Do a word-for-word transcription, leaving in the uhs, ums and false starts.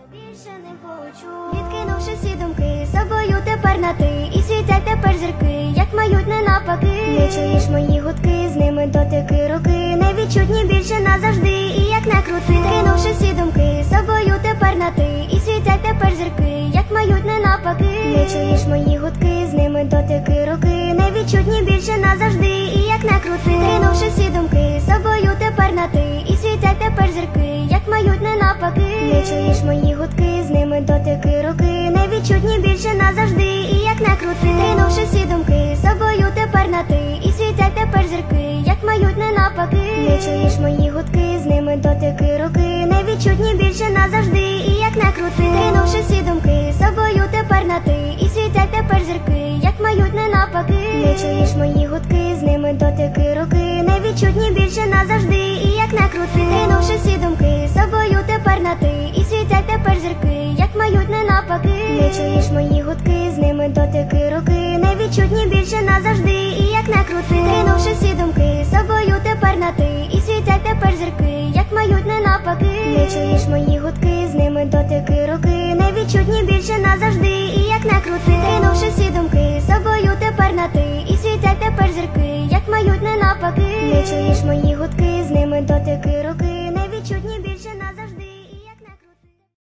Більше не хочу, відкинувши всі думки, собою тепер на ти. І світять тепер зірки, як мають не навпаки. Не чуєш мої гудки, з ними дотики руки, не відчутні більше назавжди, і як не крути. Відкинувши всі думки, собою тепер на ти. І світять тепер зірки, як мають не навпаки. Не чуєш мої гудки, з ними дотики руки, не відчутні більше назавжди, і як не крути. Відкинувши всі думки, собою тепер на ти. І світять тепер зірки, як мають не навпаки. Не чуєш мої гудки, з ними дотики руки, не відчутні більше назавжди, і як не крути. Відкинувши всі думки, собою тепер на ти. І світять тепер зірки, як мають не навпаки. Не чуєш мої гудки, з ними дотики руки, не відчутні більше назавжди, і як не крути. Відкинувши всі думки, собою тепер на ти. І світять тепер зірки, як мають не навпаки. Не чуєш мої гудки, з ними дотики руки, не відчутні більше назавжди, і як не крути. Відкинувши всі думки, собою тепер на ти. І світять тепер зірки, як мають не навпаки. Не чуєш мої гудки, з ними дотики руки, не відчутні більше назавжди, і як не крути. Відкинувши всі думки, собою тепер на ти. І світять тепер зірки, як мають не навпаки. Не чуєш мої гудки, з ними дотики руки, не відчутні більше назавжди, і як не крути. Відкинувши всі думки, собою тепер на ти. І світять тепер зірки, як мають не навпаки. Не чуєш мої гудки,